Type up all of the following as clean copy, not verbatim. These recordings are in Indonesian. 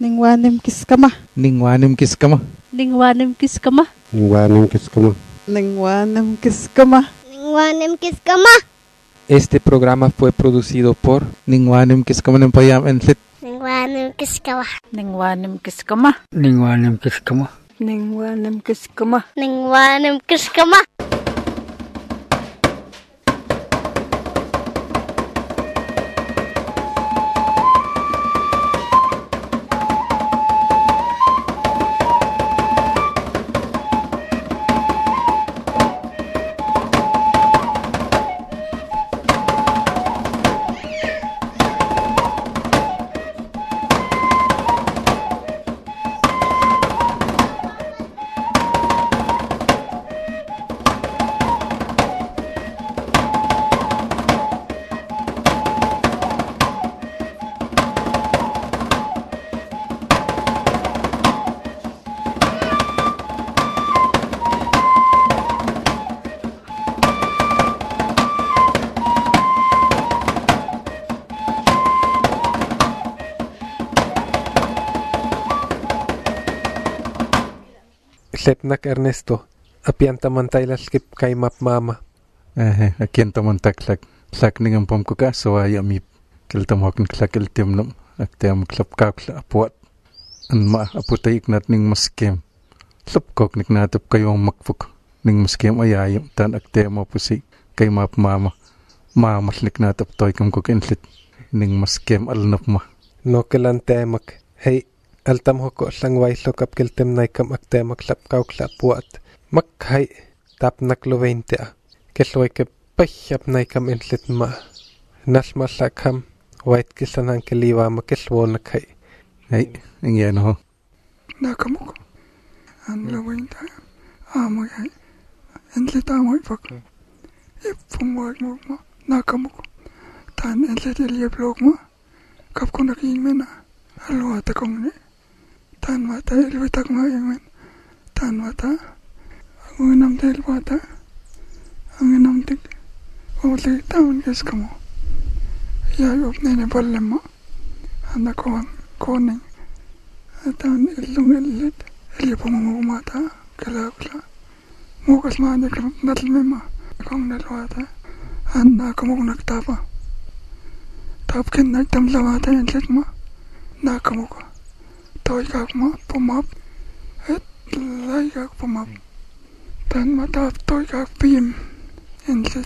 Ningwanim kiskama. Ningwanim kiskama. Ningwanim kiskama. Ningwanim kiskama. Ningwanim kiskama. Ningwanim kiskama. Este programa fue producido por Ningwanim Kiskama Nempayam Entlit. Ningwanim kiskama. Ningwanim kiskama. Ningwanim kiskama. Ningwanim kiskama. Ningwanim kiskama. Lepnak Ernesto, apianta mantailas kip kay map mama. Aquí en Tamantaklak, Tlak Ningam Pomkuka, so I am Kiltamokin Klakil Timnum, Actem Club Kakla Apuat, and Ma Aputaik Nat Ning Muskim. Slupkok Nignat up Kayom Makfuk, Ning Muskim Ayayim, Tan Actem Opusi, kay map mama, Mama Sliknat up Toykam Cook Inflit, Ning Muskim Alnupma. No kelantemak, hey. Altam hoko lang waislok ap kiltem naikam akte maklap kaukla puat. Makhai tap naklo 20 a. Kelloy ke pahap naikam intlit ma. Nasma lakam wait kisanan keliwa makilwo nakai. Hey, ingyan ho. Nakamuk. An lo 20 amoy ay. Intlit amoy pak. Ipumwag mo ma. Nakamuk. Tan intlit ilyeblog ma. Kapko naking mena. Alwa takong ni. Tan mata ilwitak ma yaman. Tan mata. Ang inam tayo ilwata. Ang inam tik. Uli taon kiskamo. Yayop nene balle ma. Anakuan koning. Tan ilung ilit. Ilipong mata. Kalakla. Mukas ma anik natlmi ma. Kong nalwata. Nakamuk nagtapa. Tapkin nagtamlawata ilit ma. Nakamuk. Toy kak ma pumap. Et lay kak pumap. Tan matap toy kak pim. Inlit.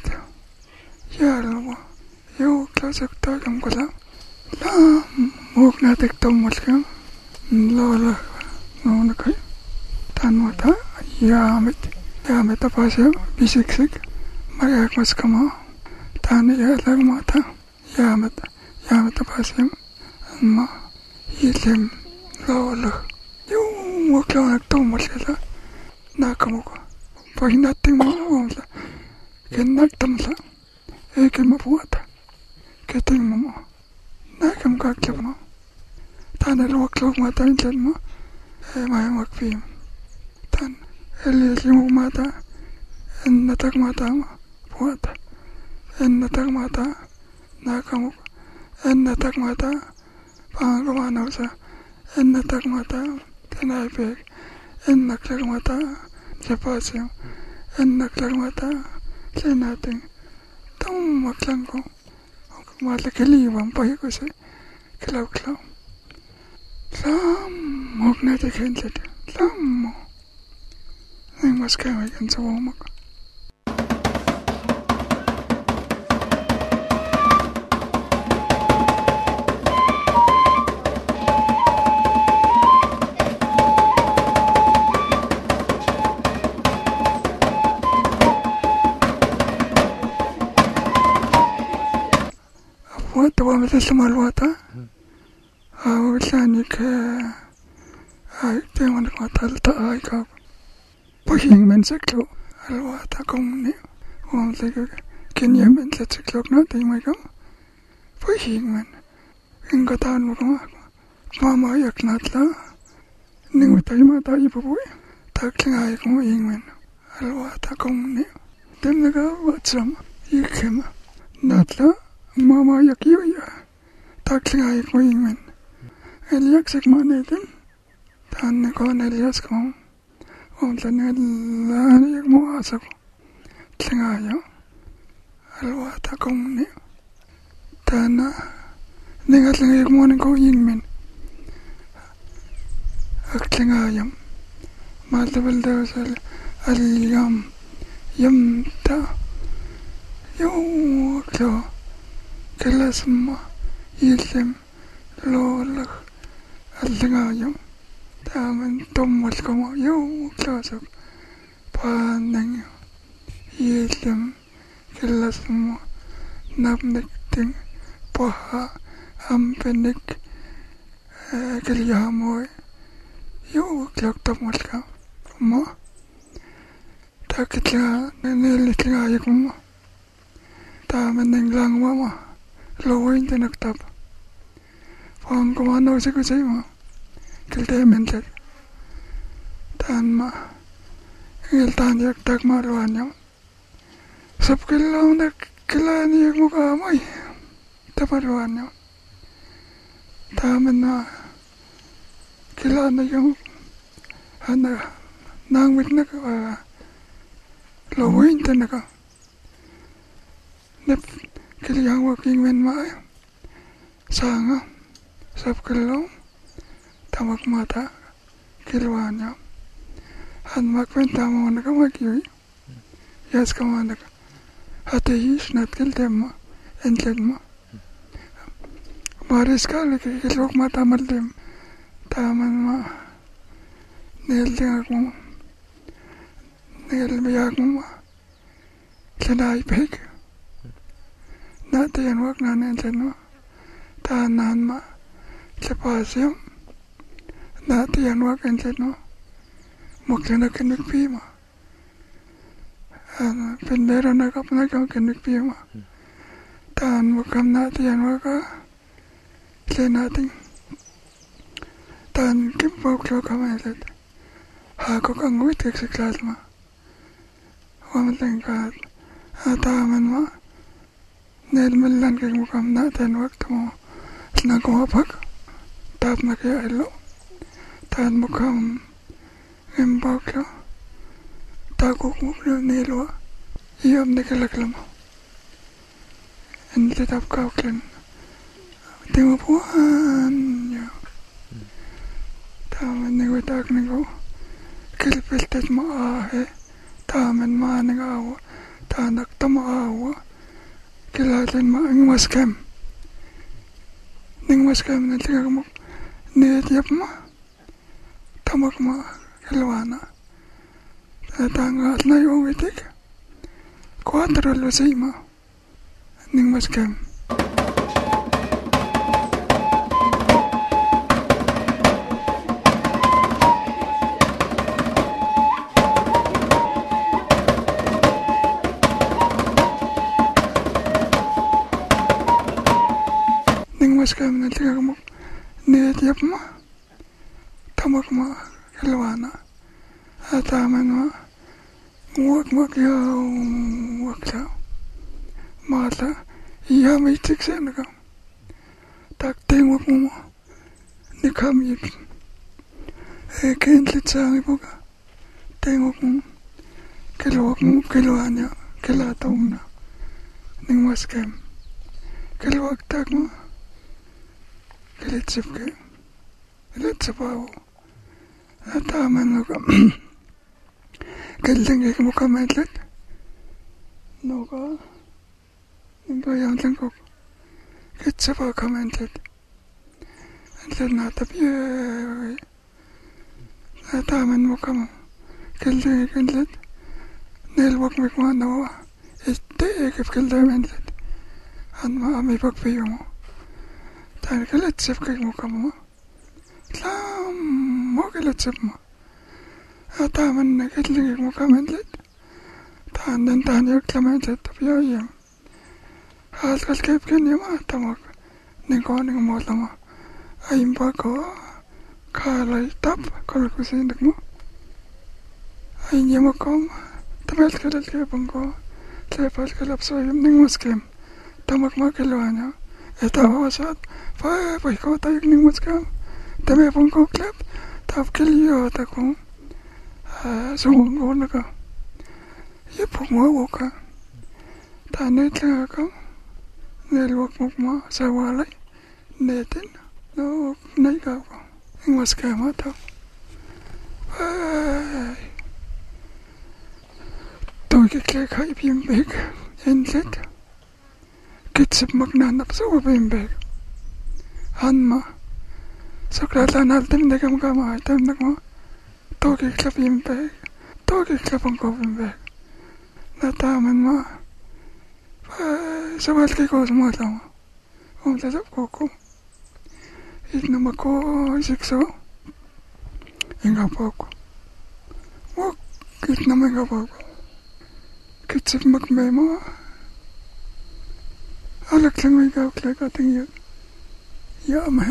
Yalwa. Yo klasak toy kam kula. La muk natik tomulkam. Lola. Nona kay. Tan mata. Yamit. Yamit apasya. Bisiksik. Mayak mas kama. Tan yalag mata. Yamit. Yamit apasya. Ma. Ilim. Lola. Yung wakla nagtumol sila. Nakamuka. Pag nating mga wala. Kinagtamla. Ekin mabuwata. Kiting mo mo. Nakam kaklap mo. Tanal wakla mata insan mo. May magpim. Tan. Elili mo mata. Natag mata mo. Buwata. Natag mata. Nakamuka. Natag mata. Pangagawanaw sa. Natag mata, tinaypeg, naklag mata, lapasyo, naklag mata, linating, tumaklang ko, malakiliwang pahi ko sa kilaw-kilaw. Huwag natin kinlid, mo, nang mas kaway kan sa wamak. Wala sumalwata. Awalani ka ay teman ko talta ay ka. Pushing men saklo alwata kong ni. Wala ka kanya men saklo na tingmay ka. Pushing men. Ingatan mo ko. Mama yak natla. Ning tay mata ipupoy. Takling ay ko ingmen. Alwata kong ni. Dem naga watsam ikema. Natla. Mama yakiya takling ay ko ingmen Eliak sigmanetin. Tanne kon Elias kom. Omtlan yak mo asako. Tlingayo. Alwata kong ni. Tana. Ningatlingayak mo nang ko yingmin. Aklingayam. Maltabal daw sa aliyam. Yamta. Yung aklo. Kalasma. Ilim. Lolak. Aklingayam. Taman tumal ko mo. Yung aklo sa panang. Ilim. Kalasma. Napnikting. Paha. Ampenik. Kalyamoy. Yung klok tumal ka. Mo. Takitla. Nilitlingayag mo. Taman ng lang mo. Lowain tinagtap. Pang kumanaw si kusay mo. Kiltemental. Tan ma. Ngiltan yak tagmaruan niyo. Sapkilaw na kilaan yak mo kamoy. Taparuan niyo. Taman na. Kilaan na yung nangwit na ka. Lowain tinagka. Nip. Kiliyang waking men maay. Sanga. Sapkilaw. Tamak mata. Kiluan niya. Han makwenta mo na ka magyuy. Yas ka mo na ka. Hatayis nat kiltem mo. Entled mo. Maris ka kilok mata maldim. Taman ma. Niltingak mo. Nilbiyak mo. Kinay pig. Natiyan wak na entled mo. Tanan ma. Kipasyam. Natiyan wak entled mo. Mukla na kinigpi mo. Pendera na kapnagam kinigpi mo. Taan mukam natiyan waka. Kaya natin. Taan kimpaw klo kamalit. Hako kang witik sa klas mo. Wamating ka. Ataman mo. Nilmilan kay mukam natiyan wakta mo. Nagwapag. Tap na kaya ilo. Taan mukam. Kimpaw klo. Takok mo klo nilwa. Iyam na kalakla mo. Hindi tap kauklan. Timapuan niya. Taman nagwatak na ko. Kilpiltat maahe. Taman maanang awa. Tanak tamaawa. Kilatan maang maskam. Ning maskam na tingak mo. Niyatiyap mo. Tamak mo. Kilwana. Tangat na yung itik. 4 lusay mo. Ning maskam. Maskam na tingak mo. Niyatiyap mo. Tamak mo. Kilwana. Ataman mo. Wak yaw. Wak yaw. Mata. Iya may tiksen na ka. Takting wak mo mo. Nikamyip. Kentlit sa ang ipoga. Tingwak mo. Kilawak mo. Kilwana. Kilataw mo na. Ning maskam. Kilawak tak mo. Kilitsip ka. Kilitsip ako. Ataman mo ka. Kiltingay mo ka maitlit. No ka. Ningayang lang ko. Kilitsip ako ka maitlit. Maitlit natapiyay. Ataman mo ka mo. Kiltingay ka maitlit. Nilwak mo ka nawa. Ite ikip kiltingay maitlit. An maami pagpiyo mo. Tahan kilitsip kay mo ka mo. Lam mo kilitsip mo. Ataman na kilingay mo ka maitlit. Tahan din tahan yung klamaitlit. Tapiyayam. Halkal kip kanya mo. Tamak. Ningko ning mo lama. Ayimpa ko. Kalay tap. Kalkusinig mo. Ayinya mo kom. Tabel kalal kipang ko. Lepal kalapsoyam ning maskim. Tamak makiluwa niya. Ito ako asat. Pay ko tayo ning maskam. Tame pong ko klap. Tap kilyo ta ko. Sungon ko na ka. Ipong wawo ka. Tanit lang ka. Nilwak mo ma sa walay. Netin. No, naikaw ko. Yung mas kama ta. Tôi kiklik hai bimbeg. Enlet. Kitsip magnanap sa bimbeg. Hanma. Sakratan altim negam kama item nagma. Tôi kiklap bimbeg. Tôi kiklap ang ko bimbeg. Nataman ma. Sa walki ko sumatama. Umtasap ko ko. Itnam ako isikso. Inga po ako. Wag. Itnam inga po ako. Kitsip magmemo. Alak lang may gawklek ating yun. Yamay.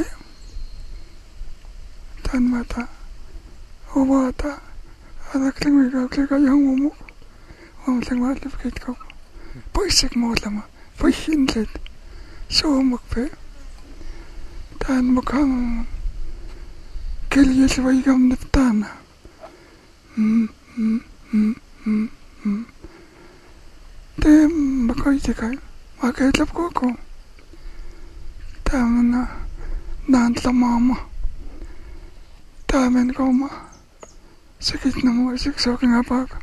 Tan mata. Ubata. Alak lang may gawklek ayang umuk. Lang malipkit ko. Paisik mo lama. Paisinlit. So umukpe. Tan mukhang kilyil waigam niftana. Tem makoy tikay. Makailap ko ako. Tama na. Naantla mama. Tamen ko ma. Sakit na mo. Sikso ka nga baka.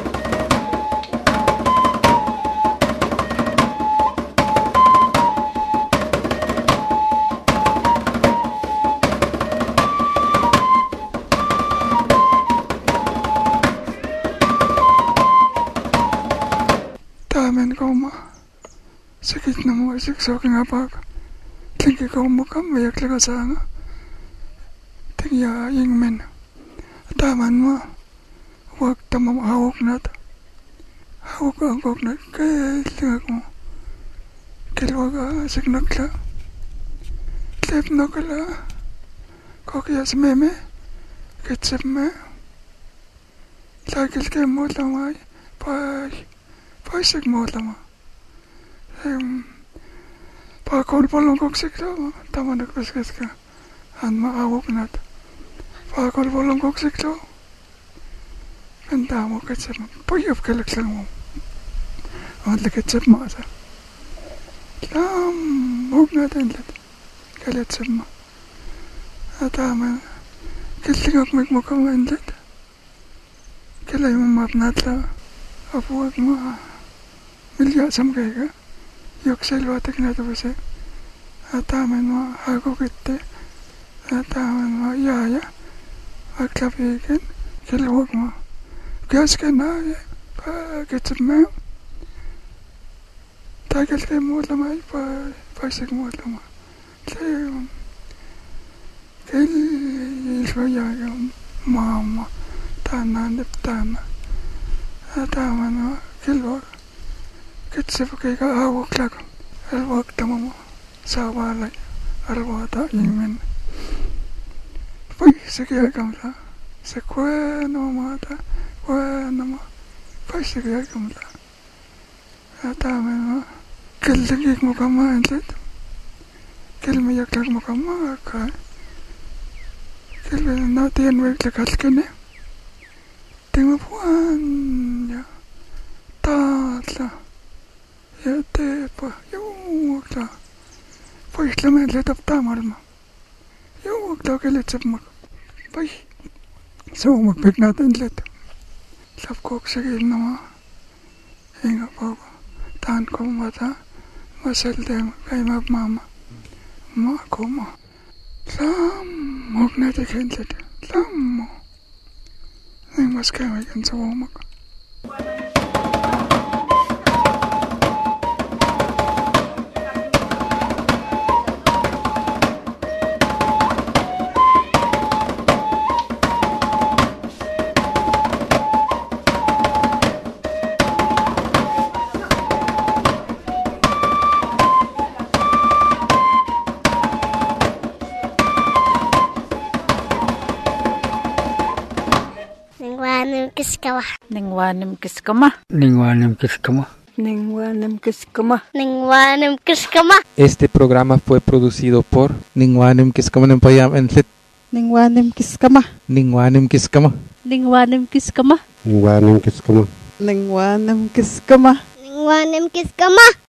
Tamen ko ma. Sakit na mo. Sikso ka nga baka. Tingki ko mo ka. Mayak laga sa nga. Tingya yung men. Taman mo. Huwag tamam hawak na ta. Hawak ang kok na. Kaya tingak mo. Kilwag signak la. Klep na ka la. Kokya sa meme. Kitsip me. Lagil kayo mo lamay. Paisig mo lama. Pakol polong kok siklo. Tama nagpaskas ka. Han maawak na ta. Pakol polong kok siklo. Ganda mo kitsip mo. Payap kalak lang mo. Ang kitsip mo ata. Huwag natin lit. Kalitsip mo. Tama. Kiltingak magmukang lit. Kilay mo mapnatla. Apuwag mo. Milyasam kayo ka. Yoksel watak na ito kasi. Ataman mo. Ako kite. Ataman mo. Yaya. Aglapikin. Kilwag mo. Gas ka na. Pagkitsip mo. Tagal kayo mo lamay. Paisig mo lamay. Kaya mama. Tana. Niptana. Ataman mo. Kilwag. Kitsip kayo ka awak lang. Alwag tama mo. Sa walay. Alwata imen. Paisig yagam la. Sa kweno mata. Kweno mo. Paisig yagam la. Ataman mo. Kiltigik mo ka maanlit. Kilmiyak lang mo ka makakay. Kilmiyak natin mo iklakatkin eh. Tingnan po niya. Tatla. Yate pa. Yung wagla. Pais laman letap tamal mo. Yung wagla kilitsip mo. Pais. So magpig natin let. Lap ko sige na mo. Hinga po ko. Tahan ko mata. Masaldem kay mama. Ma ko mo. Lam. Huwag natin kinlit. Lam mo. Ay mas kaya yan sa wamak. Ningwanim kiskama. Ningwanim kiskama. Ningwanim kiskama. Ningwanim kiskama. Este programa fue producido por Ningwanim kiskamanim payam enlit. Ningwanim kiskama. Ningwanim kiskama. Ningwanim kiskama. Ningwanim kiskama. Ningwanim kiskama. Ningwanim kiskama.